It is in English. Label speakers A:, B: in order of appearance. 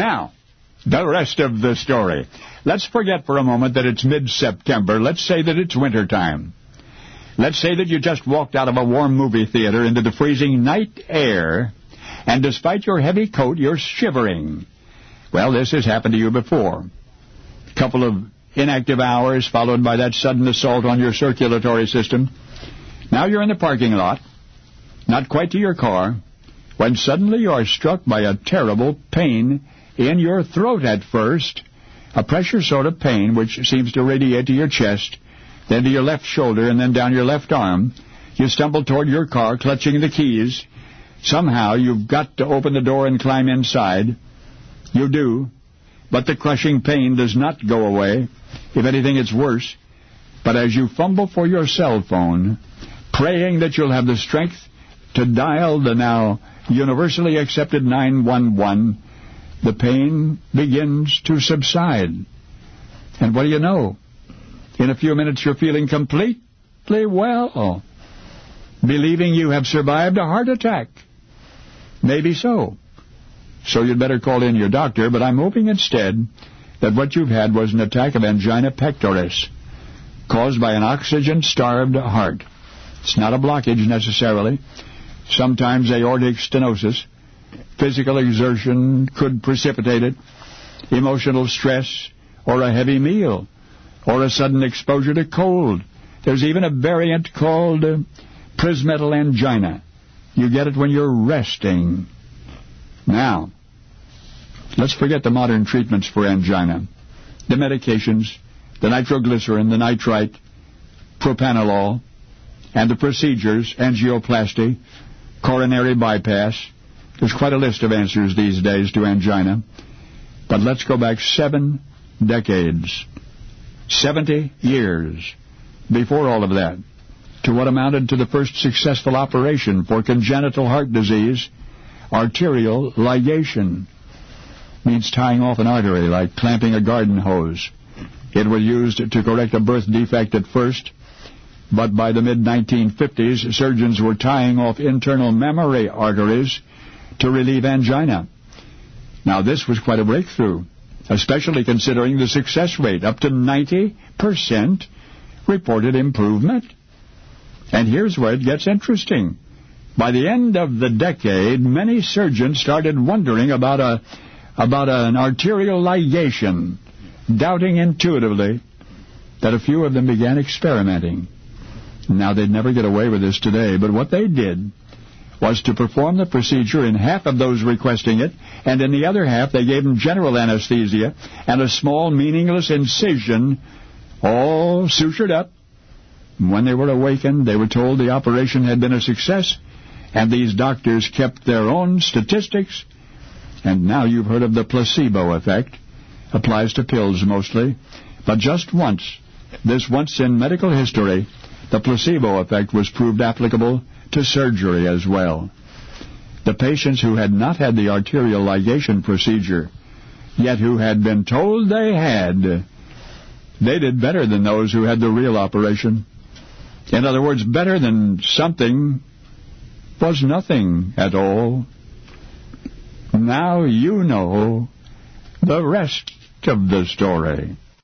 A: Now, the rest of the story. Let's forget for a moment that it's mid-September. Let's say that it's wintertime. Let's say that you just walked out of a warm movie theater into the freezing night air, and despite your heavy coat, you're shivering. Well, this has happened to you before. A couple of inactive hours followed by that sudden assault on your circulatory system. Now you're in the parking lot, not quite to your car, when suddenly you are struck by a terrible pain in your throat at first, a pressure sort of pain which seems to radiate to your chest, then to your left shoulder, and then down your left arm. You stumble toward your car, clutching the keys. Somehow you've got to open the door and climb inside. You do, but the crushing pain does not go away. If anything, it's worse. But as you fumble for your cell phone, praying that you'll have the strength to dial the now universally accepted 911, the pain begins to subside. And what do you know? In a few minutes you're feeling completely well, believing you have survived a heart attack. Maybe so. So you'd better call in your doctor, but I'm hoping instead that what you've had was an attack of angina pectoris, caused by an oxygen-starved heart. It's not a blockage necessarily. Sometimes aortic stenosis. Physical exertion could precipitate it. Emotional stress, or a heavy meal, or a sudden exposure to cold. There's even a variant called prismetal angina. You get it when you're resting. Now, let's forget the modern treatments for angina. The medications, the nitroglycerin, the nitrite, propanolol, and the procedures, angioplasty, coronary bypass. There's quite a list of answers these days to angina. But let's go back 7 decades, 70 years before all of that, to what amounted to the first successful operation for congenital heart disease, arterial ligation. Means tying off an artery like clamping a garden hose. It was used to correct a birth defect at first, but by the mid-1950s, surgeons were tying off internal mammary arteries to relieve angina. Now, this was quite a breakthrough, especially considering the success rate, up to 90% reported improvement. And here's where it gets interesting. By the end of the decade, many surgeons started wondering about an arterial ligation, doubting intuitively that a few of them began experimenting. Now, they'd never get away with this today, but what they did was to perform the procedure in half of those requesting it, and in the other half they gave them general anesthesia and a small, meaningless incision, all sutured up. When they were awakened, they were told the operation had been a success, and these doctors kept their own statistics. And now you've heard of the placebo effect. Applies to pills mostly. But just once, this once in medical history, the placebo effect was proved applicable to surgery as well. The patients who had not had the arterial ligation procedure, yet who had been told they had, they did better than those who had the real operation. In other words, better than something was nothing at all. Now you know the rest of the story.